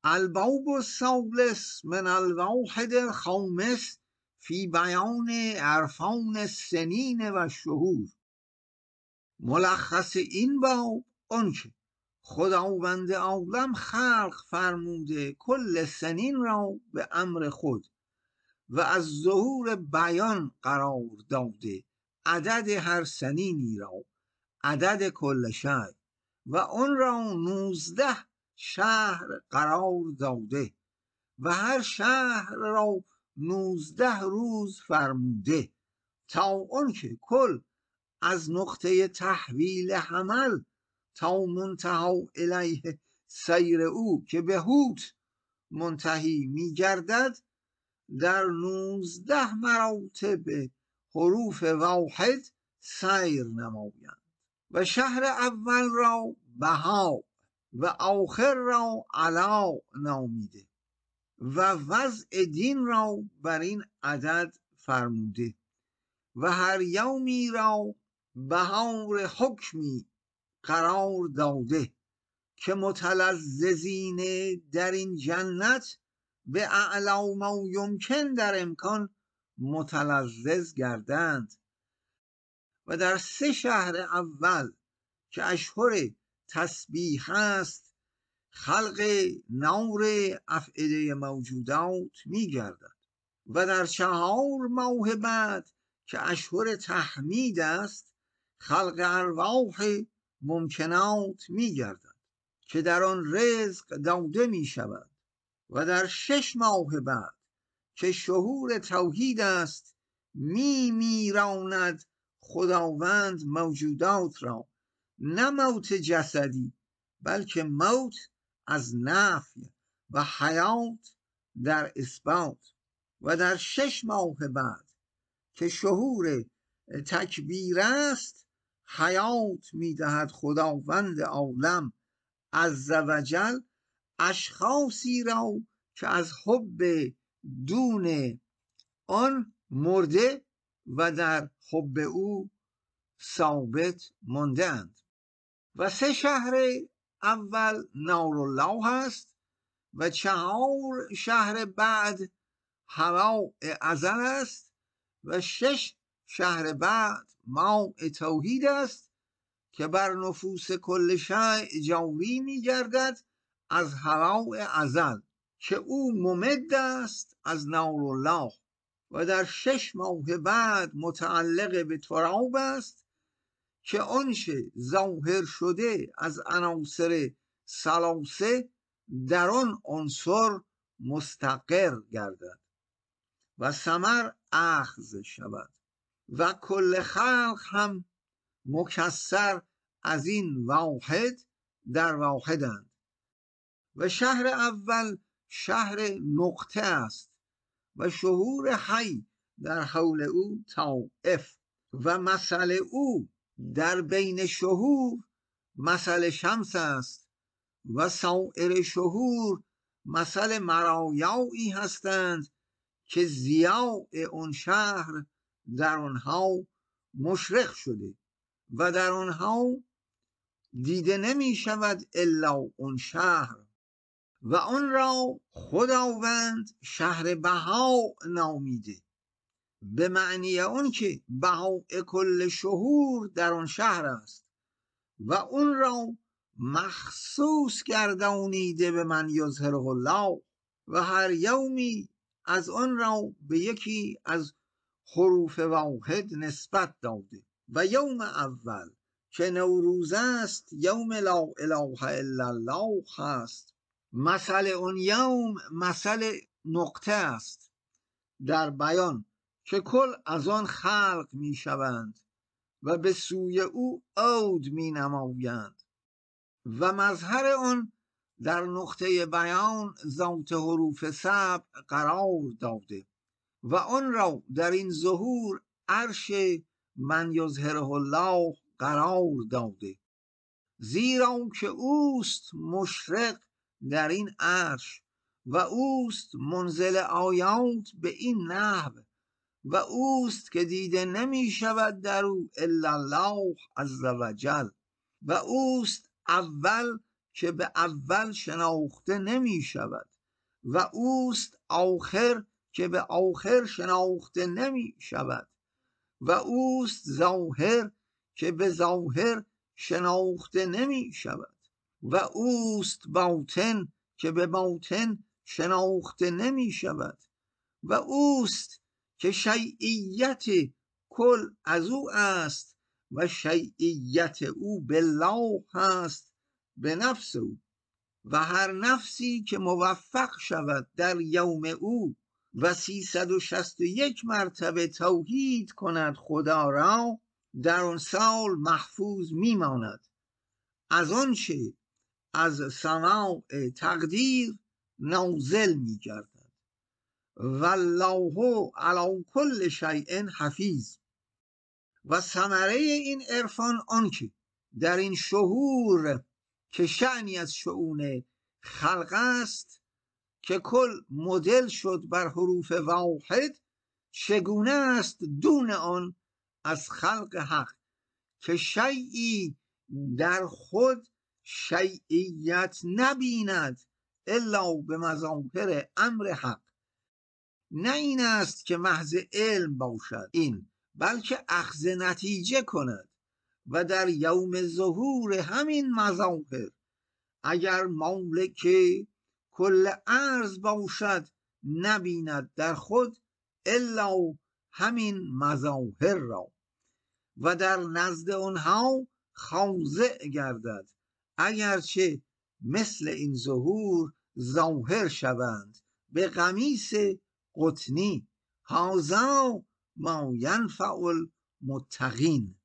الباب الثالث من الواحد الخامس فی بیان عرفان السنین و شهور. ملخص این باب آنکه خداوند عالم خلق فرموده کل سنین را به امر خود و از ظهور بیان قرار داده عدد هر سنینی را عدد کل شهر و آن را 19 شهر قرار داده و هر شهر را 19 روز فرموده، تا آنکه کل از نقطه تحویل حمل تا منتهی الیه سیر او که به هوت منتهی می گردد در 19 مراتب حروف واحد سیر نمایند. و شهر اول را بها و آخر را علا نامیده و وضع دین را بر این عدد فرموده و هر یومی را بهار حکمی قرار داده که متلذذین در این جنت به اعلی ما یمکن در امکان متلذذ گردند. و در 3 شهر اول که اشهر تسبیح است خلق نور افعده موجودات می گردد و در 4 ماه بعد که اشهر تحمید است خلق ارواح ممکنات می گردد که در آن رزق داده می شود و در 6 ماه بعد که شهور توحید است می میراند خداوند موجودات را، نه موت جسدی بلکه موت از نفی و حیات در اثبات. و در 6 ماه بعد که شهور تکبیر است حیات میدهد خداوند عالم عز و جل اشخاصی را که از حب دون آن مرده و در حب او ثابت مانده‌اند. و 3 شهر اول نار الله است و 4 شهر بعد هواء ازل است و 6 شهر بعد ماء توحید است که بر نفوس کل شیء جاری می گردد از هواء ازل که او ممد است از نار الله و در 6 ماه بعد متعلق به تراب است که آنچه ظاهر شده از عناصر ثلاثه در آن عنصر مستقر گردد و ثمر اخذ شود و کل خلق هم مکسر از این واحد در واحدند. و شهر اول شهر نقطه است و شهور حی در حول او طائف و مثل او در بین شهور مثل شمس است و سایر شهور مثل مرایایی هستند که ضیاء اون شهر در آنها مشرق شده و در آنها دیده نمی شود الا اون شهر و آن را خداوند شهر بها نامیده به معنی اون که بهاء کل شهور در آن شهر است و اون را مخصوص گردانیده به من یظهره الله و هر یومی از آن را به یکی از حروف واحد نسبت داده. و یوم اول که نوروز است یوم لا اله الا الله هست. مثل اون یوم مثل نقطه است در بیان که کل از آن خلق می شوند و به سوی او عود می نمایند و مظهر آن در نقطه بیان ذات حروف سبع قرار داده و آن را در این ظهور عرش من یظهره الله قرار داده، زیرا که اوست مشرق در این عرش و اوست منزل آیات به این نحو و اوست که دیده نمی شود در او الا الله عز و جل و اوست اول که به اول شناخته نمی شود و اوست آخر که به آخر شناخته نمی شود و اوست ظاهر که به ظاهر شناخته نمی شود و اوست باطن که به باطن شناخته نمی شود و اوست که شیعیت کل از او است و شیعیت او بالله هست به نفس او و هر نفسی که موفق شود در یوم او و 361 مرتبه توحید کند خدا را در آن سال محفوظ میماند از آنچه از سماع تقدیر نازل میگردد والله علی کل شیء حفیظ. و ثمره این عرفان آنکه در این شهور که شأنی از شؤون خلق است که کل مدل شد بر حروف واحد، چگونه است دون آن از خلق حق که شیئی در خود شیعیت نبیند الا به مظاهر امر حق. نه این است که محض علم باشد این، بلکه اخذ نتیجه کند و در یوم ظهور همین مظاهر اگر مالک کل ارض باشد نبیند در خود الا همین مظاهر را و در نزد آنها خاضع گردد اگرچه مثل این ظهور ظاهر شوند به قمیص قطنی. هذا ما ینفع المتقین.